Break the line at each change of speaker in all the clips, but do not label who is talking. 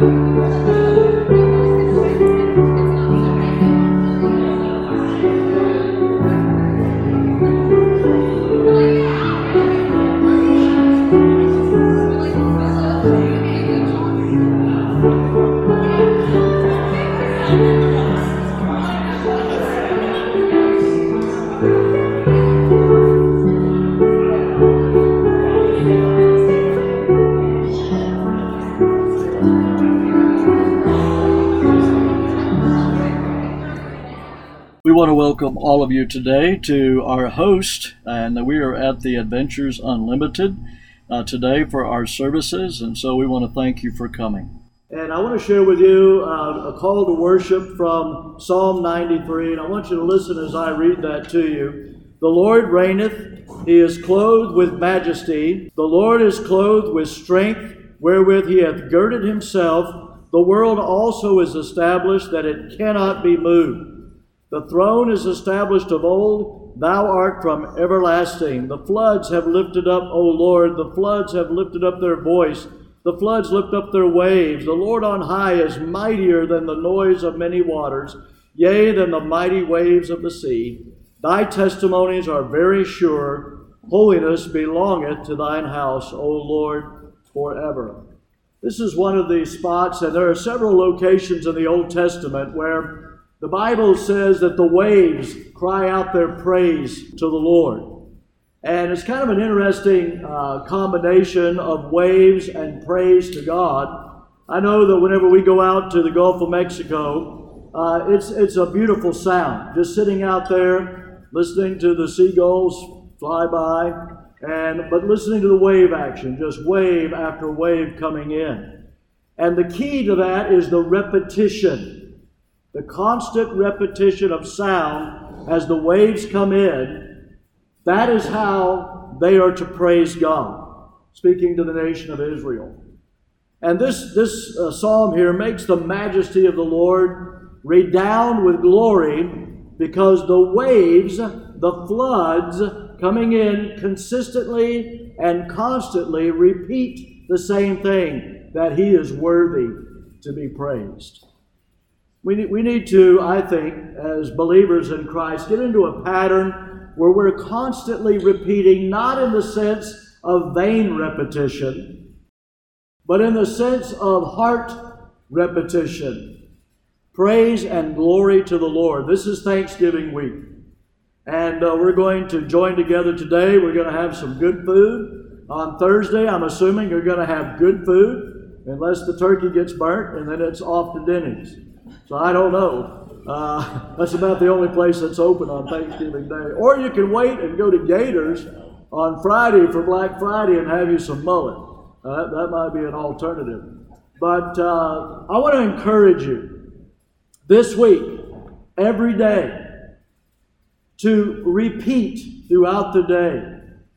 We want to welcome all of you today to our host, and we are at the Adventures Unlimited today for our services, and so we want to thank you for coming. And I want to share with you a call to worship from Psalm 93, and I want you to listen as I read that to you. The Lord reigneth, he is clothed with majesty. The Lord is clothed with strength, wherewith he hath girded himself. The world also is established, that it cannot be moved. The throne is established of old, thou art from everlasting. The floods have lifted up, O Lord, the floods have lifted up their voice. The floods lift up their waves. The Lord on high is mightier than the noise of many waters, yea, than the mighty waves of the sea. Thy testimonies are very sure. Holiness belongeth to thine house, O Lord, forever. This is one of the spots, and there are several locations in the Old Testament where the Bible says that the waves cry out their praise to the Lord. And it's kind of an interesting combination of waves and praise to God. I know that whenever we go out to the Gulf of Mexico, it's a beautiful sound. Just sitting out there, listening to the seagulls fly by, but listening to the wave action, just wave after wave coming in. And the key to that is the repetition. The constant repetition of sound as the waves come in, that is how they are to praise God, speaking to the nation of Israel. And this psalm here makes the majesty of the Lord redound with glory, because the waves, the floods coming in consistently and constantly repeat the same thing, that he is worthy to be praised. We need to, I think, as believers in Christ, get into a pattern where we're constantly repeating, not in the sense of vain repetition, but in the sense of heart repetition. Praise and glory to the Lord. This is Thanksgiving week. And we're going to join together today. We're going to have some good food. On Thursday, I'm assuming you're going to have good food, unless the turkey gets burnt, and then it's off to Denny's. So I don't know. That's about the only place that's open on Thanksgiving Day. Or you can wait and go to Gators on Friday for Black Friday and have you some mullet. That might be an alternative. But I want to encourage you this week, every day, to repeat throughout the day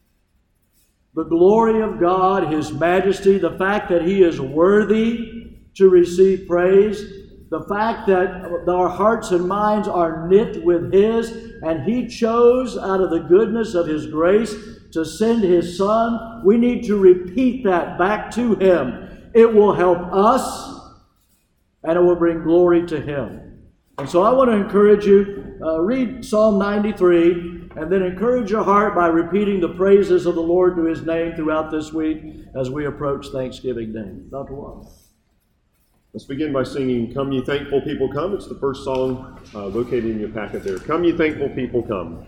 the glory of God, his majesty, the fact that he is worthy to receive praise, the fact that our hearts and minds are knit with his, and he chose out of the goodness of his grace to send his Son. We need to repeat that back to him. It will help us, and it will bring glory to him. And so I want to encourage you, read Psalm 93, and then encourage your heart by repeating the praises of the Lord to his name throughout this week as we approach Thanksgiving Day. Dr. Watt.
Let's begin by singing Come Ye Thankful People Come. It's the first song located in your packet there. Come Ye Thankful People Come.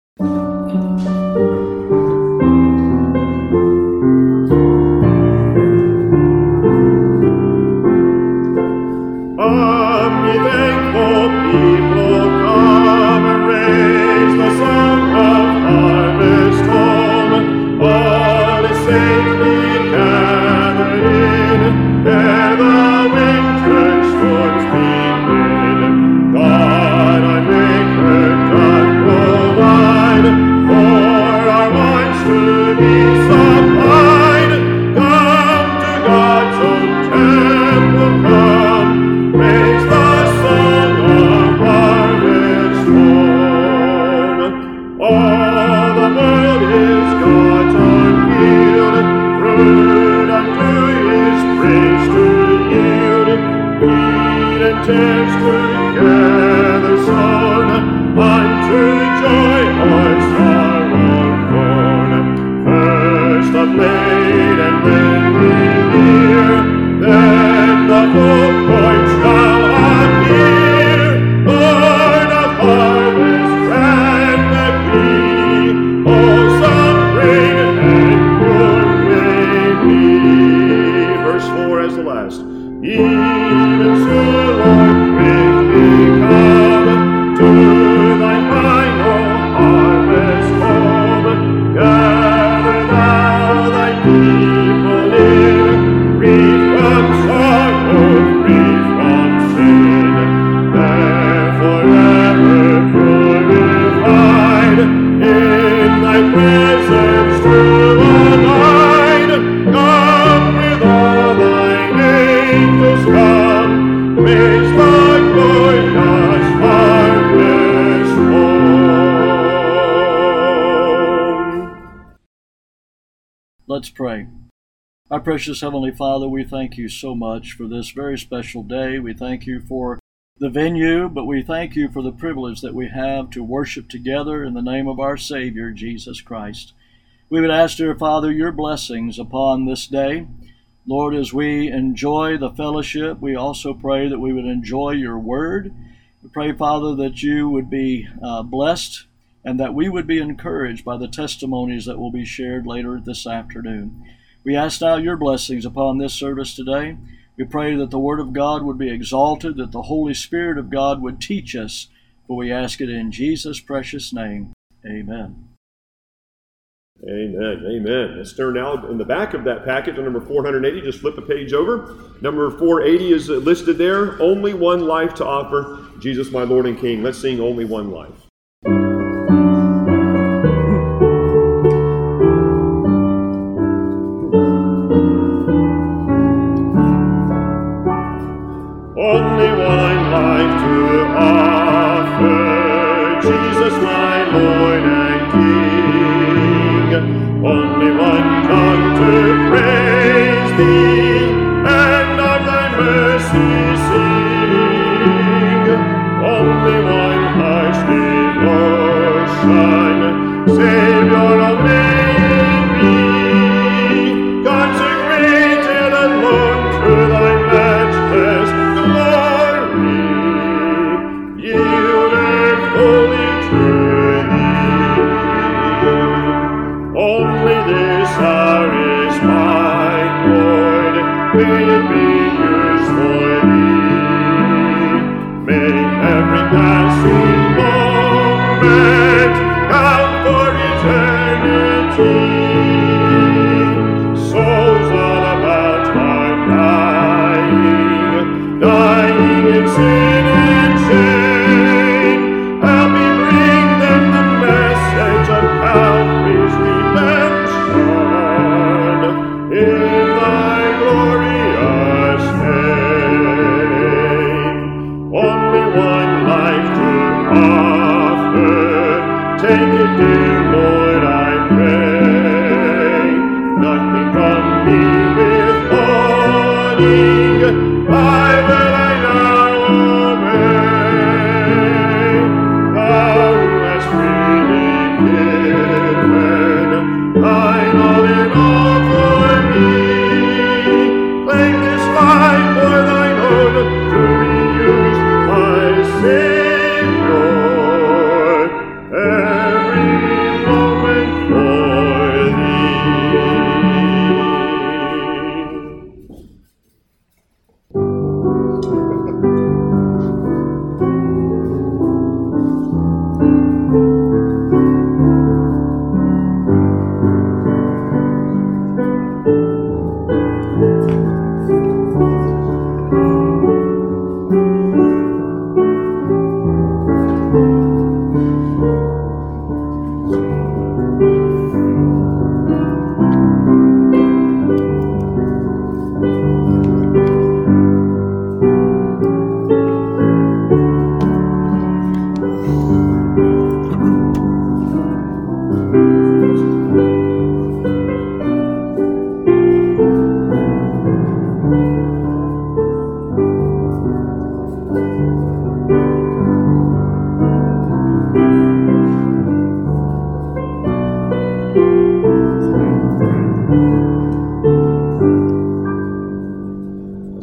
Come ye thankful people come, and raise the song of harvest home. All is safely gathered in, ere the winter storms begin. God our Maker doth provide for our wants to be supplied. Come to God's own temple, come, raise the song of harvest home. All the world is God's own field, fruit unto his praise to yield. tears together sown, unto joy or sorrow born. First a blade and then the ear, then the full point shall appear. Lord of harvest, can there be wholesome rain and pure may be? Verse 4 as the last. Even so, Lord, quickly come to thy final harvest home. Gather thou thy people in, free from sorrow, free from sin. Therefore ever purified, in thy presence to abide. Come with all thine angels come, raise the glorious harvest home.
Let's pray. Our precious Heavenly Father, we thank you so much for this very special day. We thank you for the venue, but we thank you for the privilege that we have to worship together in the name of our Savior, Jesus Christ. We would ask, dear Father, your blessings upon this day. Lord, as we enjoy the fellowship, we also pray that we would enjoy your word. We pray, Father, that you would be blessed and that we would be encouraged by the testimonies that will be shared later this afternoon. We ask now your blessings upon this service today. We pray that the Word of God would be exalted, that the Holy Spirit of God would teach us, for we ask it in Jesus' precious name. Amen.
Amen. Amen. Let's turn now in the back of that packet to number 480. Just flip a page over. Number 480 is listed there. Only one life to offer. Jesus, my Lord and King. Let's sing Only One Life. Only one life to offer, Jesus my Lord and King. Only one tongue to praise thee, and of thy mercy sing. Only one harsh devotion, Savior obeying thee, consecrated alone to thy matchless glory, yielded fully to thee. Only this hour is mine, Lord, may it be used for thee. May every passing moment count for eternity. Souls all about are dying in sin and shame. Help me bring them the message of Calvary's redemption in thy glorious name. Only one life to offer. Take it, dear Lord, I pray. Nothing from me withholding. I will I now obey. Thou hast freely given thine all in all for me. Claim this life for thine own, to be used, my Savior, every moment for thee.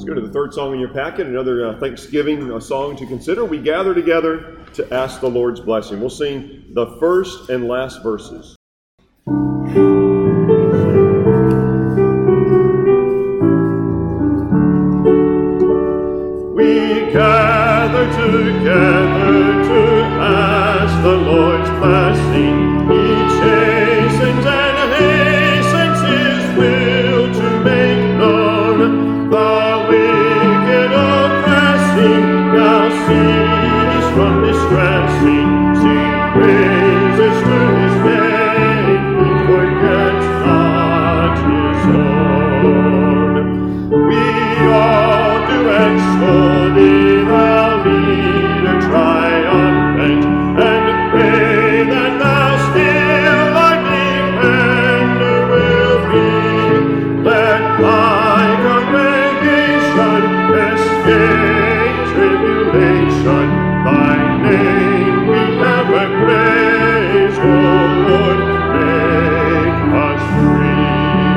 Go to the third song in your packet, another Thanksgiving song to consider. We gather together to ask the Lord's blessing. We'll sing the first and last verses. We gather together to ask the Lord's blessing. He chastens and hastens His will to make known. The wicked oppressing now cease from distressing. Sing praises to His name. He forgets not His own. We all do extol Thee, Thou leader triumphant, and pray that Thou still Thy defender will be. Let Thy congregation escape tribulation. Thy name we ever praise, O Lord, make us free.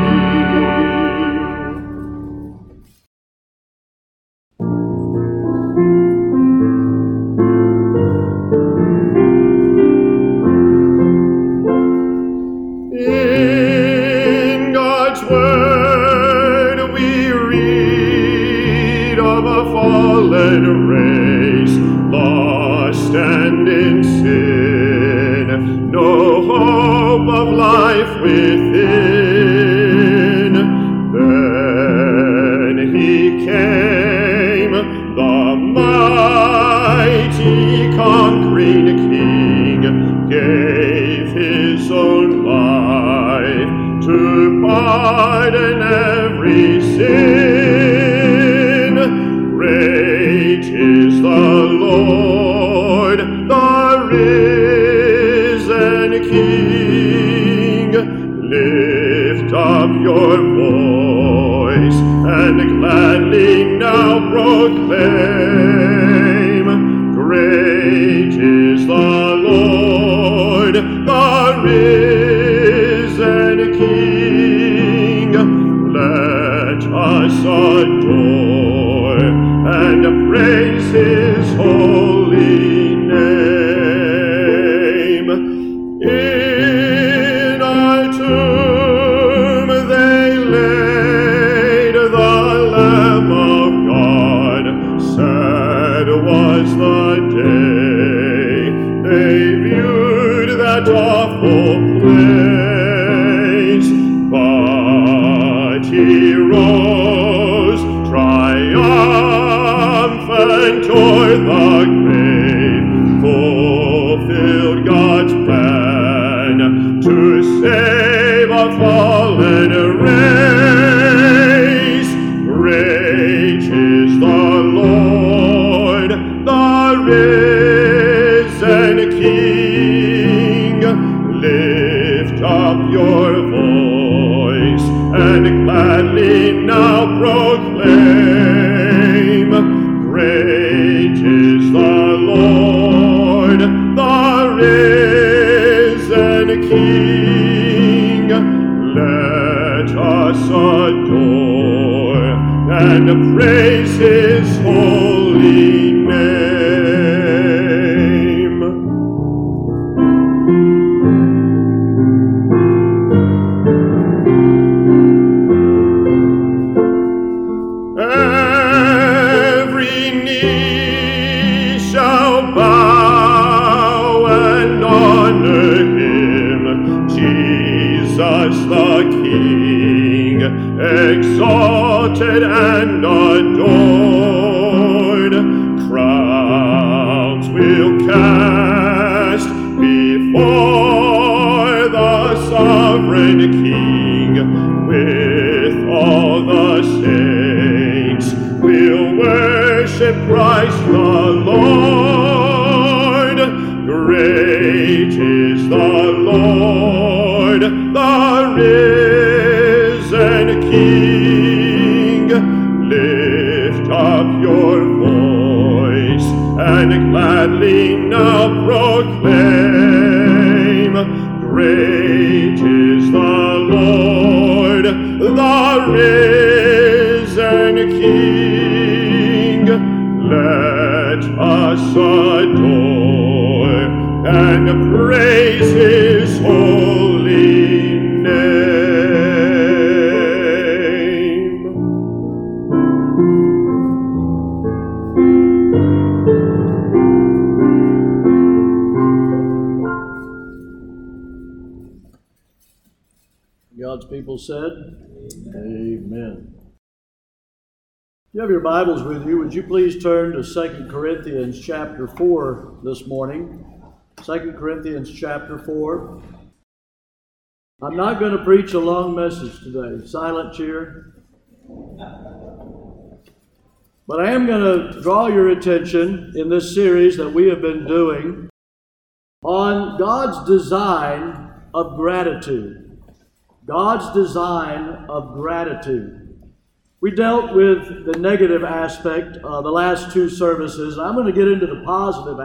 In God's Word we read of a fallen race, lost and in sin, no hope of life within. Then He came, the mighty conquering King, gave His own life to pardon every sin. Great is the Lord, the risen King. Lift up your voice and gladly now proclaim. Great is the Lord, the risen King. Let us adore and praise His holy name. In our tomb they laid the Lamb of God. Sad was the day they viewed that awful place, but He rose triumphant o'er the grave, fulfilled God's plan to save a fallen race. Great is the Lord, the risen King. Lift up your voice and gladly now proclaim. Great is the Lord, the risen King. Let us adore and praise His holy name. Every knee shall bow and honor Him, Jesus the King, exalted and adored. Crowns will cast before the sovereign King, with all the saints will worship Christ the Lord. Great is the Lord, the risen King. Lift up your voice and gladly now proclaim. Great is the Lord, the risen King. and praise His holy name.
God's people said, Amen. If you have your Bibles with you, would you please turn to 2 Corinthians chapter 4 this morning. 2 Corinthians chapter 4. I'm not going to preach a long message today. Silent cheer. But I am going to draw your attention in this series that we have been doing on God's design of gratitude. God's design of gratitude. We dealt with the negative aspect the last two services. I'm going to get into the positive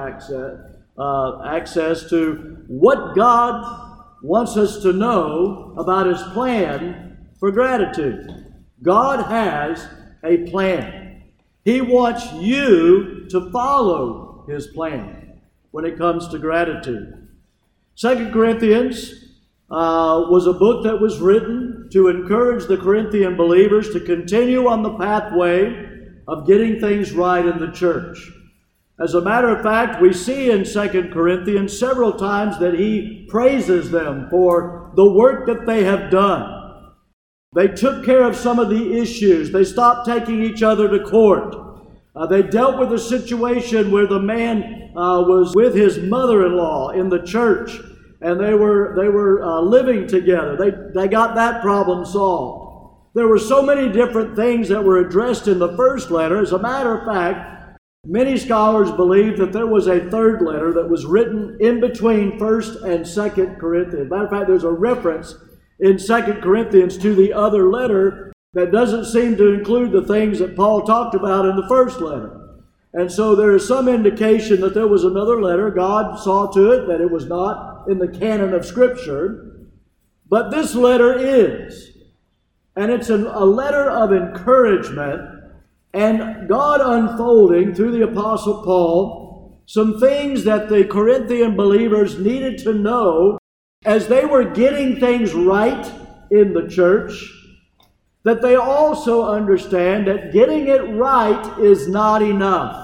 access to what God wants us to know about His plan for gratitude. God has a plan. He wants you to follow His plan when it comes to gratitude. 2 Corinthians was a book that was written to encourage the Corinthian believers to continue on the pathway of getting things right in the church. As a matter of fact, we see in 2 Corinthians several times that he praises them for the work that they have done. They took care of some of the issues. They stopped taking each other to court. They dealt with a situation where the man was with his mother-in-law in the church, and they were living together. They got that problem solved. There were so many different things that were addressed in the first letter. As a matter of fact, many scholars believe that there was a third letter that was written in between 1st and 2nd Corinthians. Matter of fact, there's a reference in 2 Corinthians to the other letter that doesn't seem to include the things that Paul talked about in the first letter. And so there is some indication that there was another letter. God saw to it that it was not in the canon of Scripture. But this letter is. And it's a letter of encouragement and God unfolding through the Apostle Paul some things that the Corinthian believers needed to know as they were getting things right in the church, that they also understand that getting it right is not enough.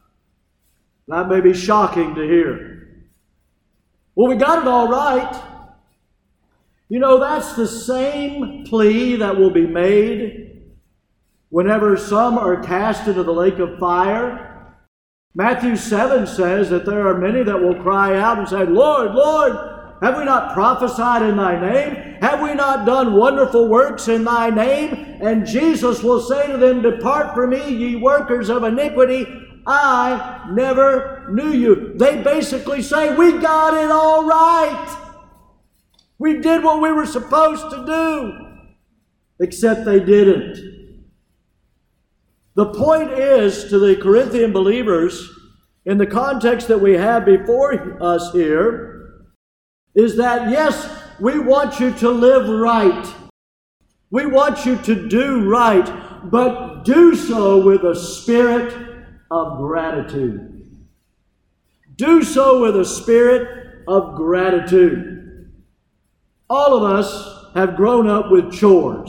That may be shocking to hear. Well, we got it all right. You know, that's the same plea that will be made whenever some are cast into the lake of fire. Matthew 7 says that there are many that will cry out and say, Lord, Lord, have we not prophesied in Thy name? Have we not done wonderful works in Thy name? And Jesus will say to them, Depart from me, ye workers of iniquity, I never knew you. They basically say, we got it all right. We did what we were supposed to do. Except they didn't. The point is, to the Corinthian believers, in the context that we have before us here, is that yes, we want you to live right. We want you to do right, but do so with a spirit of gratitude. Do so with a spirit of gratitude. All of us have grown up with chores.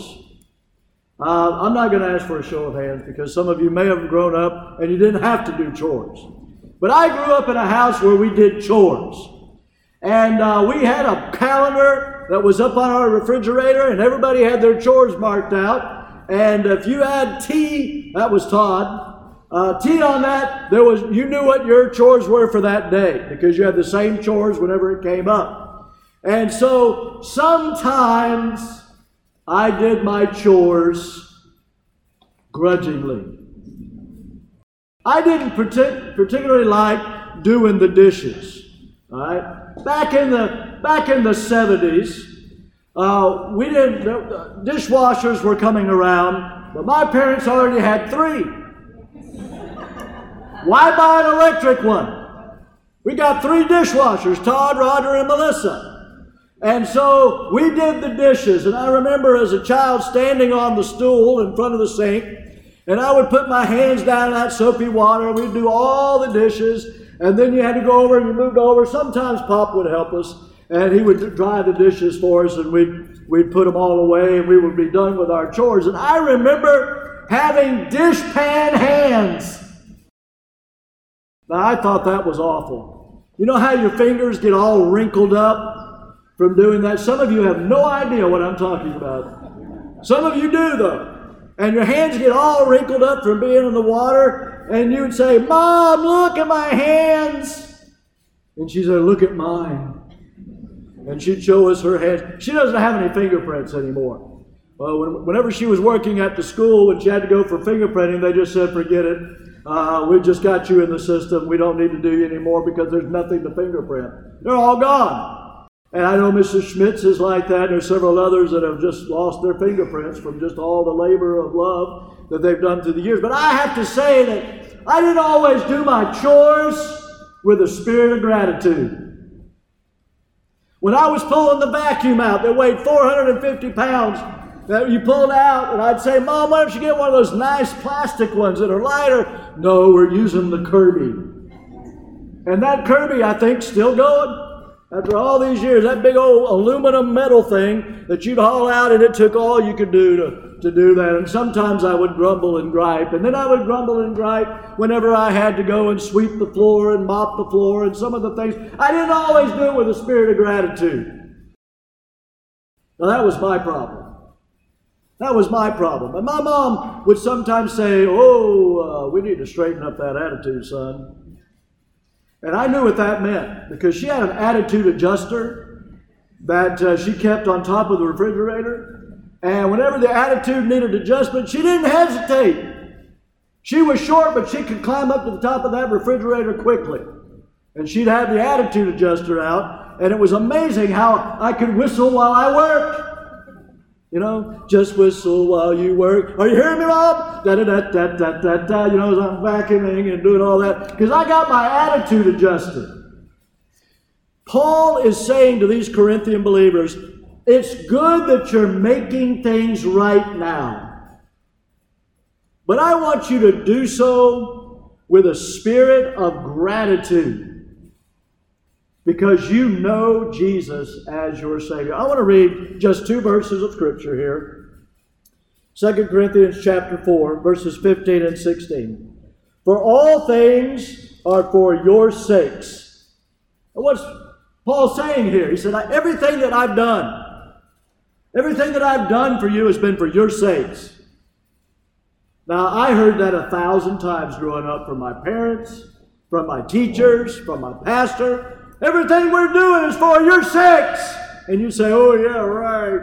I'm not going to ask for a show of hands because some of you may have grown up and you didn't have to do chores. But I grew up in a house where we did chores. And we had a calendar that was up on our refrigerator, and everybody had their chores marked out. And if you had T, that was Todd, T on that, you knew what your chores were for that day because you had the same chores whenever it came up. And so sometimes I did my chores grudgingly. I didn't particularly like doing the dishes. All right? Back in the 70s, dishwashers were coming around, but my parents already had 3. Why buy an electric one? We got 3 dishwashers, Todd, Roger, and Melissa. And so we did the dishes, and I remember as a child standing on the stool in front of the sink, and I would put my hands down in that soapy water, we'd do all the dishes, And then you had to go over and you moved over. Sometimes Pop would help us, and he would dry the dishes for us, and we'd put them all away, and we would be done with our chores. And I remember having dishpan hands. Now, I thought that was awful. You know how your fingers get all wrinkled up from doing that? Some of you have no idea what I'm talking about. Some of you do, though. And your hands get all wrinkled up from being in the water, and you would say, Mom, look at my hands. And she'd say, look at mine. And she'd show us her hands. She doesn't have any fingerprints anymore. Well, whenever she was working at the school, when she had to go for fingerprinting, they just said, forget it. We just got you in the system. We don't need to do you anymore because there's nothing to fingerprint. They're all gone. And I know Mrs. Schmitz is like that. There's several others that have just lost their fingerprints from just all the labor of love that they've done through the years. But I have to say that I didn't always do my chores with a spirit of gratitude. When I was pulling the vacuum out that weighed 450 pounds, that you pulled out, and I'd say, Mom, why don't you get one of those nice plastic ones that are lighter? No, we're using the Kirby. And that Kirby, I think, still going. After all these years, that big old aluminum metal thing that you'd haul out, and it took all you could do to do that. And sometimes I would grumble and gripe. And then I would grumble and gripe whenever I had to go and sweep the floor and mop the floor and some of the things. I didn't always do it with a spirit of gratitude. Now, that was my problem. That was my problem. And my mom would sometimes say, we need to straighten up that attitude, son. And I knew what that meant because she had an attitude adjuster that she kept on top of the refrigerator. And whenever the attitude needed adjustment, she didn't hesitate. She was short, but she could climb up to the top of that refrigerator quickly. And she'd have the attitude adjuster out. And it was amazing how I could whistle while I worked. You know, just whistle while you work. Are you hearing me, Rob? Da-da-da-da-da-da-da. You know, as I'm vacuuming and doing all that. Because I got my attitude adjusted. Paul is saying to these Corinthian believers, it's good that you're making things right now. But I want you to do so with a spirit of gratitude. Because you know Jesus as your Savior. I want to read just 2 verses of Scripture here. 2 Corinthians chapter 4, verses 15 and 16. For all things are for your sakes. And what's Paul saying here? He said, everything that I've done for you has been for your sakes. Now, I heard that 1,000 times growing up from my parents, from my teachers, from my pastor. Everything we're doing is for your sakes. And you say, oh yeah, right.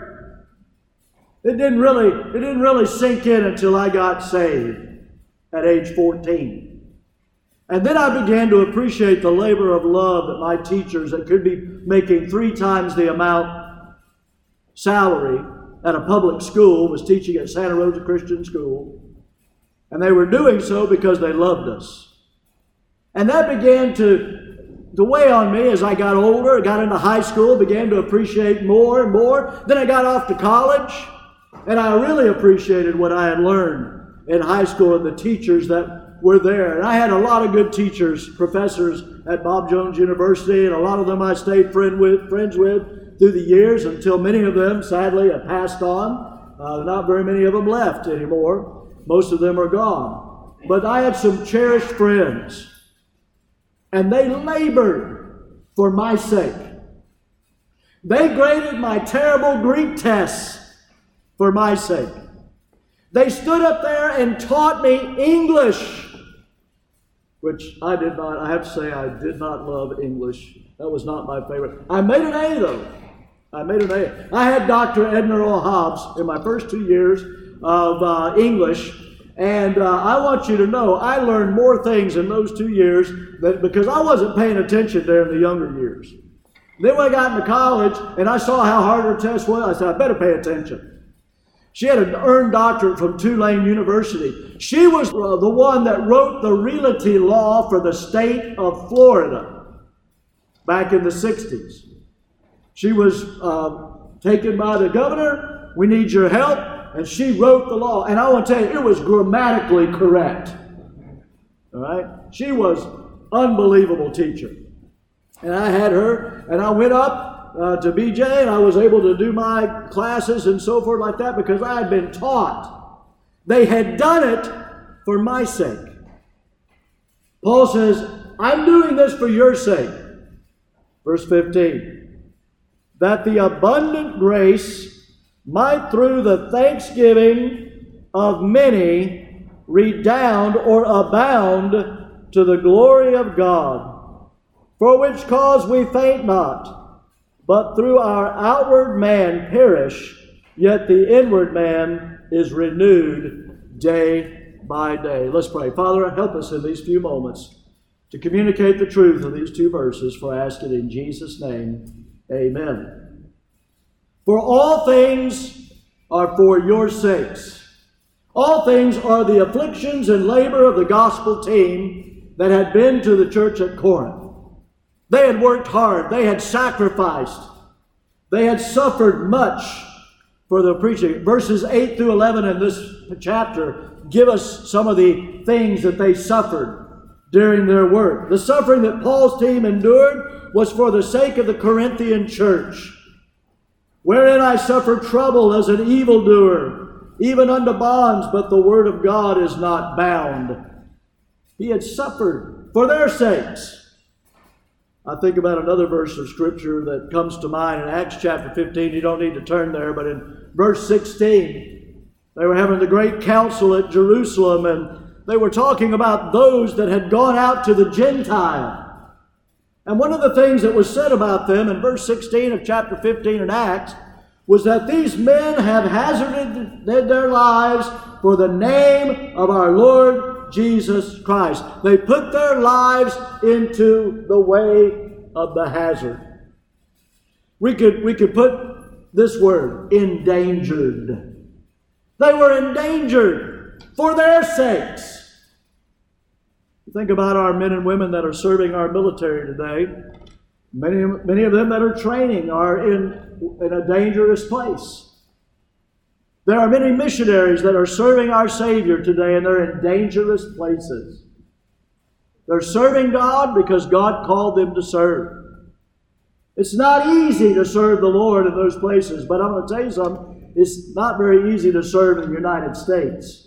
It didn't really sink in until I got saved at age 14. And then I began to appreciate the labor of love that my teachers that could be making 3 times the amount salary at a public school was teaching at Santa Rosa Christian School. And they were doing so because they loved us. And that began to weigh on me as I got older, got into high school, began to appreciate more and more. Then I got off to college, and I really appreciated what I had learned in high school and the teachers that were there. And I had a lot of good teachers, professors at Bob Jones University, and a lot of them I stayed friends with through the years until many of them, sadly, have passed on. Not very many of them left anymore. Most of them are gone. But I had some cherished friends. And they labored for my sake. They graded my terrible Greek tests for my sake. They stood up there and taught me English, which I did not, I have to say, I did not love English. That was not my favorite. I made an A, though. I had Dr. Edna Earl Hobbs in my first 2 years of English. And I want you to know, I learned more things in those 2 years because I wasn't paying attention there in the younger years. Then when I got into college and I saw how hard her test was, I said, I better pay attention. She had an earned doctorate from Tulane University. She was the one that wrote the realty law for the state of Florida back in the 60s. She was taken by the governor. We need your help. And she wrote the law. And I want to tell you, it was grammatically correct. All right? She was unbelievable teacher. And I had her, and I went up to BJ, and I was able to do my classes and so forth like that because I had been taught. They had done it for my sake. Paul says, I'm doing this for your sake. Verse 15. That the abundant grace might through the thanksgiving of many redound or abound to the glory of God. For which cause we faint not, but through our outward man perish, yet the inward man is renewed day by day. Let's pray. Father, help us in these few moments to communicate the truth of these two verses, for I ask it in Jesus' name. Amen. For all things are for your sakes. All things are the afflictions and labor of the gospel team that had been to the church at Corinth. They had worked hard. They had sacrificed. They had suffered much for the preaching. Verses 8 through 11 in this chapter give us some of the things that they suffered during their work. The suffering that Paul's team endured was for the sake of the Corinthian church, wherein I suffer trouble as an evildoer, even unto bonds, but the word of God is not bound. He had suffered for their sakes. I think about another verse of Scripture that comes to mind in Acts chapter 15. You don't need to turn there, but in verse 16, they were having the great council at Jerusalem, and they were talking about those that had gone out to the Gentile. And one of the things that was said about them in verse 16 of chapter 15 in Acts was that these men have hazarded their lives for the name of our Lord Jesus Christ. They put their lives into the way of the hazard. We could put this word, endangered. They were endangered for their sakes. Think about our men and women that are serving our military today. Many of them that are training are in a dangerous place. There are many missionaries that are serving our Savior today, and they're in dangerous places. They're serving God because God called them to serve. It's not easy to serve the Lord in those places, but I'm going to tell you something. It's not very easy to serve in the United States.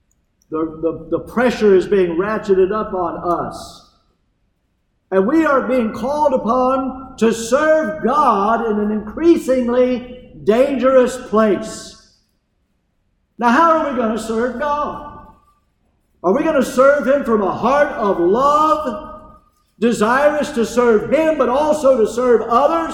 The pressure is being ratcheted up on us. And we are being called upon to serve God in an increasingly dangerous place. Now, how are we going to serve God? Are we going to serve Him from a heart of love, desirous to serve Him, but also to serve others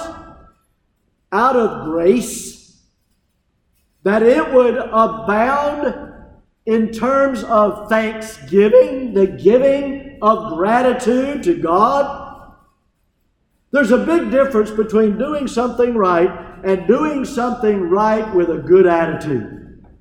out of grace, that it would abound in terms of thanksgiving, the giving of gratitude to God? There's a big difference between doing something right and doing something right with a good attitude.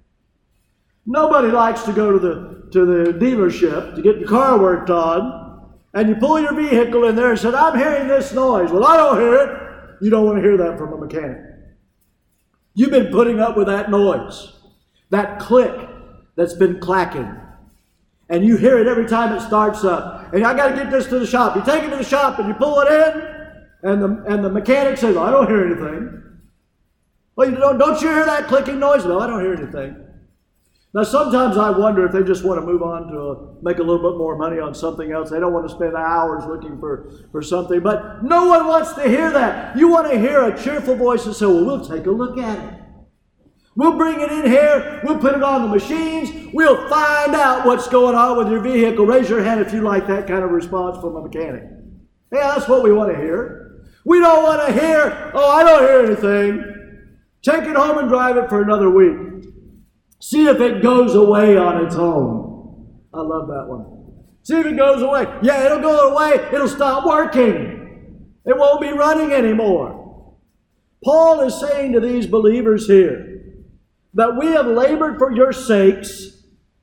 Nobody likes to go to the dealership to get your car worked on, and you pull your vehicle in there and say, I'm hearing this noise. Well, I don't hear it. You don't want to hear that from a mechanic. You've been putting up with that noise, that click that's been clacking. And you hear it every time it starts up. And I got to get this to the shop. You take it to the shop and you pull it in, and the mechanic says, I don't hear anything. Well, don't you hear that clicking noise? No, I don't hear anything. Now, sometimes I wonder if they just want to move on to make a little bit more money on something else. They don't want to spend hours looking for something. But no one wants to hear that. You want to hear a cheerful voice and say, well, we'll take a look at it. We'll bring it in here. We'll put it on the machines. We'll find out what's going on with your vehicle. Raise your hand if you like that kind of response from a mechanic. Yeah, that's what we want to hear. We don't want to hear, oh, I don't hear anything. Take it home and drive it for another week. See if it goes away on its own. I love that one. See if it goes away. Yeah, it'll go away. It'll stop working. It won't be running anymore. Paul is saying to these believers here that we have labored for your sakes,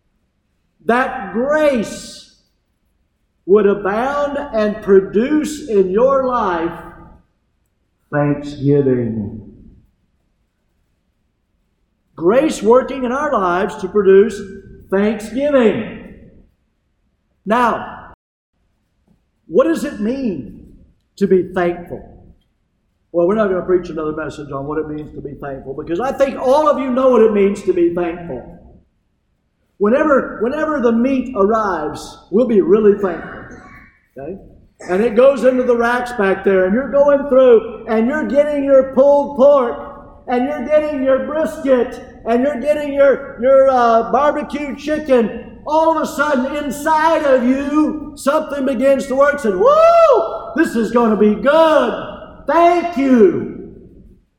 that grace would abound and produce in your life thanksgiving. Grace working in our lives to produce thanksgiving. Now,
What does it mean to be thankful? Well, we're not going to preach another message on what it means to be thankful, because I think all of you know what it means to be thankful. Whenever the meat arrives, we'll be really thankful. Okay? And it goes into the racks back there, and you're going through, and you're getting your pulled pork, and you're getting your brisket, and you're getting your barbecue chicken. All of a sudden, inside of you, something begins to work. Said, "Woo! This is going to be good. Thank you."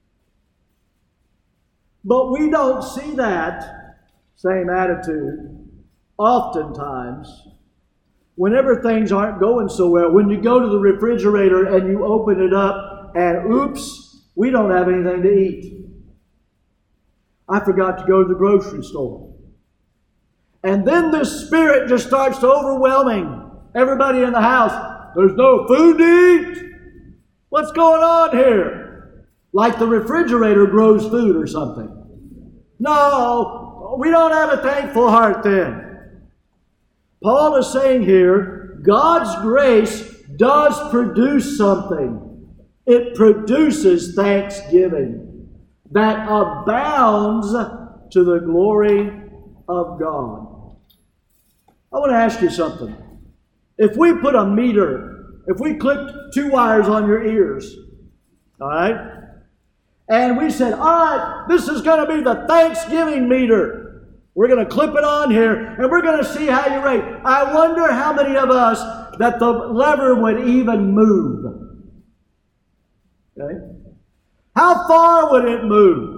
But we don't see that same attitude oftentimes whenever things aren't going so well. When you go to the refrigerator and you open it up and oops, we don't have anything to eat. I forgot to go to the grocery store. And then this spirit just starts to overwhelming everybody in the house. There's no food to eat. What's going on here? Like the refrigerator grows food or something. No, we don't have a thankful heart then. Paul is saying here, God's grace does produce something. It produces thanksgiving that abounds to the glory of God. I want to ask you something. If we put a meter, if we clipped 2 wires on your ears, all right, and we said, all right, this is going to be the Thanksgiving meter. We're going to clip it on here, and we're going to see how you rate. I wonder how many of us that the lever would even move. Okay? How far would it move?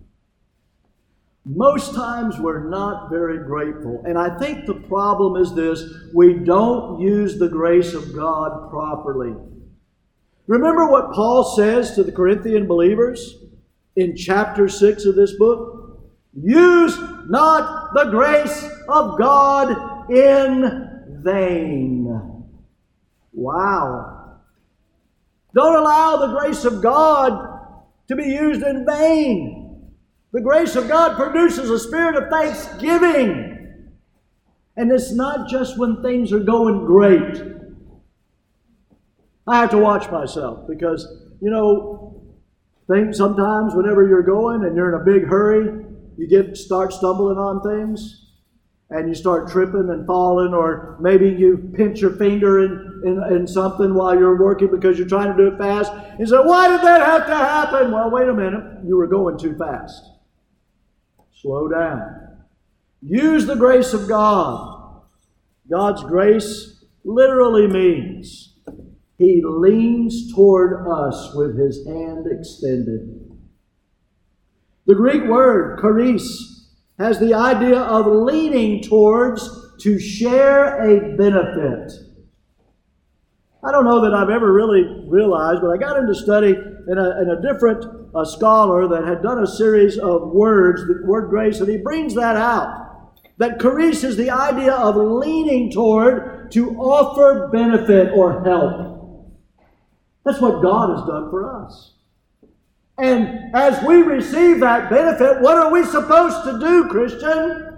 Most times we're not very grateful. And I think the problem is this: we don't use the grace of God properly. Remember what Paul says to the Corinthian believers in chapter 6 of this book? Use not the grace of God in vain. Wow. Don't allow the grace of God to be used in vain. The grace of God produces a spirit of thanksgiving. And it's not just when things are going great. I have to watch myself because, sometimes whenever you're going and you're in a big hurry, you start stumbling on things and you start tripping and falling, or maybe you pinch your finger in something while you're working because you're trying to do it fast. You say, why did that have to happen? Well, wait a minute. You were going too fast. Slow down. Use the grace of God. God's grace literally means He leans toward us with His hand extended. The Greek word, charis, has the idea of leaning towards to share a benefit. I don't know that I've ever really realized, but I got into study in a different scholar that had done a series of words, the word grace, and he brings that out. That charis is the idea of leaning toward to offer benefit or help. That's what God has done for us. And as we receive that benefit, what are we supposed to do, Christian?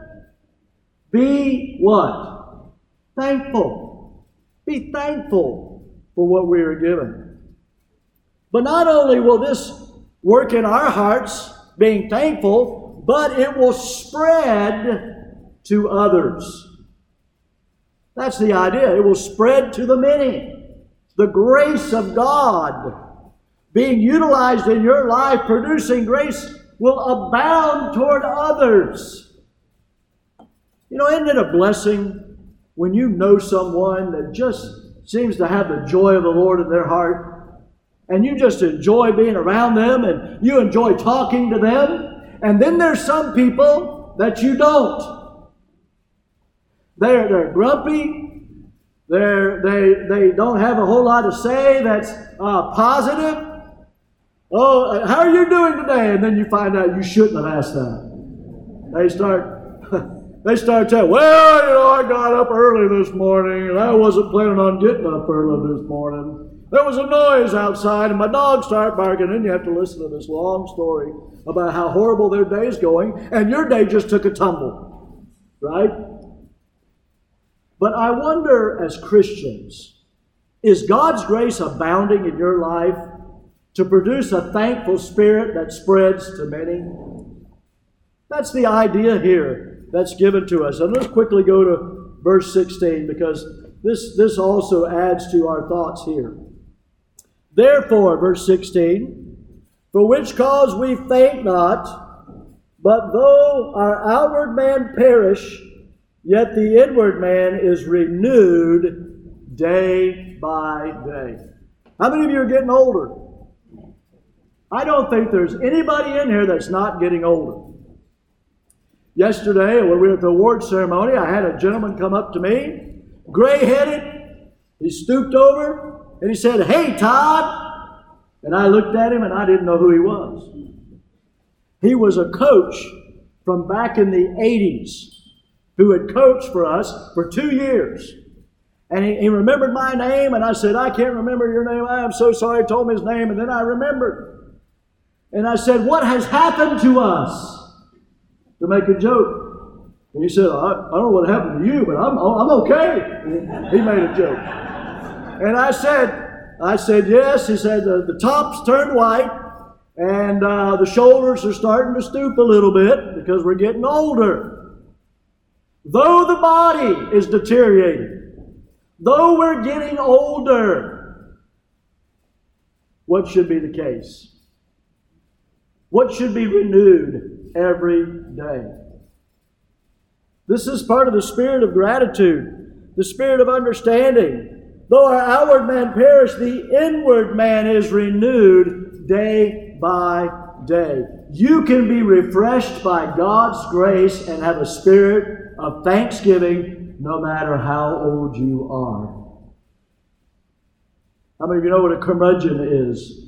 Be what? Thankful. Be thankful for what we are given. But not only will this work in our hearts, being thankful, but it will spread to others. That's the idea. It will spread to the many. The grace of God being utilized in your life, producing grace, will abound toward others. Isn't it a blessing when you know someone that just seems to have the joy of the Lord in their heart, and you just enjoy being around them, and you enjoy talking to them, and then there's some people that you don't. They're grumpy. They don't have a whole lot to say that's positive. Oh, how are you doing today? And then you find out you shouldn't have asked that. They start telling, well, I got up early this morning and I wasn't planning on getting up early this morning. There was a noise outside and my dog started barking, and you have to listen to this long story about how horrible their day's going, and your day just took a tumble. Right? But I wonder, as Christians, Is God's grace abounding in your life to produce a thankful spirit that spreads to many? That's the idea here that's given to us. And let's quickly go to verse 16, because this also adds to our thoughts here. Therefore, verse 16, for which cause we faint not, but though our outward man perish, yet the inward man is renewed day by day. How many of you are getting older? I don't think there's anybody in here that's not getting older. Yesterday, when we were at the award ceremony, I had a gentleman come up to me, gray-headed. He stooped over and he said, "Hey, Todd." And I looked at him and I didn't know who he was. He was a coach from back in the 80s who had coached for us for 2 years. And he remembered my name, and I said, "I can't remember your name. I am so sorry." I told him his name, and then I remembered. And I said, "What has happened to us?" To make a joke. And he said, I don't know what happened to you, but I'm okay. And he made a joke. And I said, yes. He said, the top's turned white, and the shoulders are starting to stoop a little bit because we're getting older. Though the body is deteriorating, though we're getting older, what should be the case? What should be renewed every day? This is part of the spirit of gratitude, the spirit of understanding. Though our outward man perish, the inward man is renewed day by day. You can be refreshed by God's grace and have a spirit of thanksgiving no matter how old you are. How many of you know what a curmudgeon is?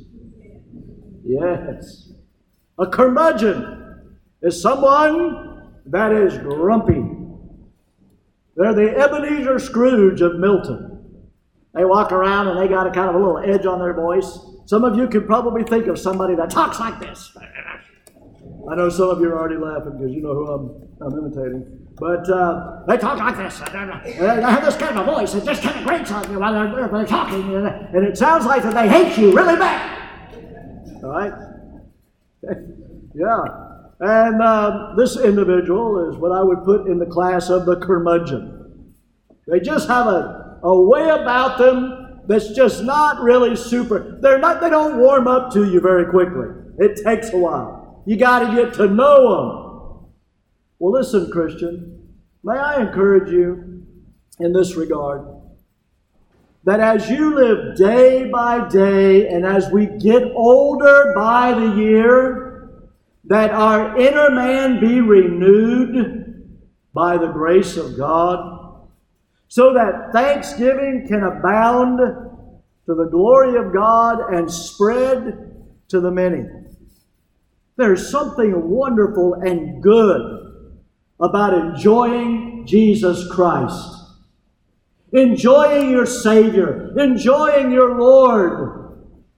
Yes. A curmudgeon is someone that is grumpy. They're the Ebenezer Scrooge of Milton. They walk around and they got a kind of a little edge on their voice. Some of you could probably think of somebody that talks like this. I know some of you are already laughing because you know who I'm imitating. But they talk like this. They have this kind of a voice that just kind of grates on you while they're talking. And it sounds like that they hate you really bad. All right? Yeah. And this individual is what I would put in the class of the curmudgeon. They just have a way about them that's just not really super. They don't warm up to you very quickly. It takes a while. You got to get to know them. Well, listen, Christian, may I encourage you in this regard that as you live day by day and as we get older by the year, that our inner man be renewed by the grace of God, so that thanksgiving can abound to the glory of God and spread to the many. There's something wonderful and good about enjoying Jesus Christ, enjoying your Savior, enjoying your Lord.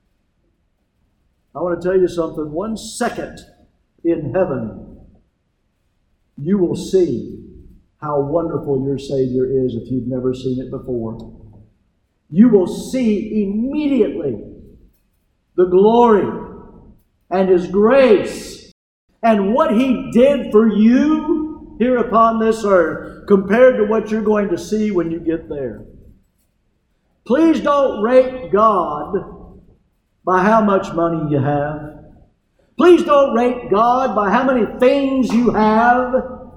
I want to tell you something. 1 second in heaven, you will see how wonderful your Savior is if you've never seen it before. You will see immediately the glory and His grace and what He did for you here upon this earth compared to what you're going to see when you get there. Please don't rate God by how much money you have. Please don't rate God by how many things you have.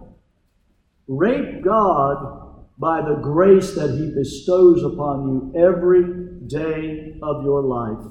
Rate God by the grace that He bestows upon you every day of your life,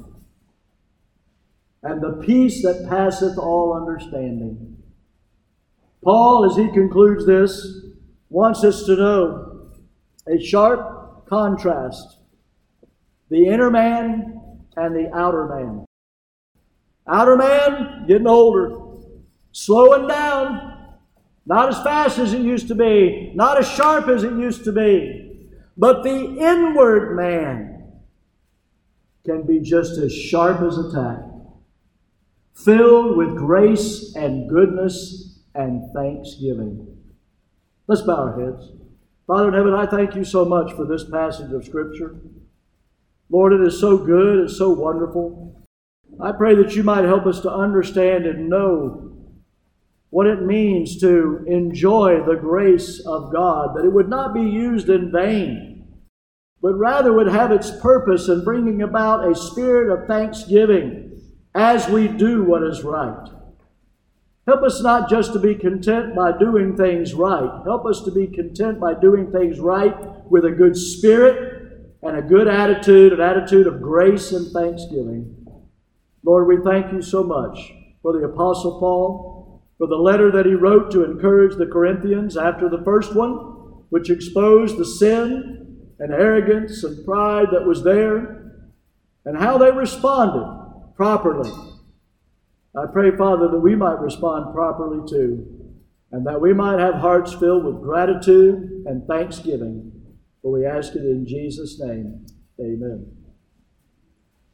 and the peace that passeth all understanding. Paul, as he concludes this, wants us to know a sharp contrast: the inner man and the outer man. Outer man, getting older, slowing down, not as fast as it used to be, not as sharp as it used to be. But the inward man can be just as sharp as a tack, filled with grace and goodness and thanksgiving. Let's bow our heads. Father in heaven, I thank You so much for this passage of Scripture. Lord, it is so good, it's so wonderful. I pray that you might help us to understand and know what it means to enjoy the grace of God, that it would not be used in vain, but rather would have its purpose in bringing about a spirit of thanksgiving as we do what is right. Help us not just to be content by doing things right. Help us to be content by doing things right with a good spirit and a good attitude, an attitude of grace and thanksgiving. Lord, we thank you so much for the Apostle Paul, for the letter that he wrote to encourage the Corinthians after the first one, which exposed the sin and arrogance and pride that was there, and how they responded properly. I pray, Father, that we might respond properly too, and that we might have hearts filled with gratitude and thanksgiving. For we ask it in Jesus' name. Amen.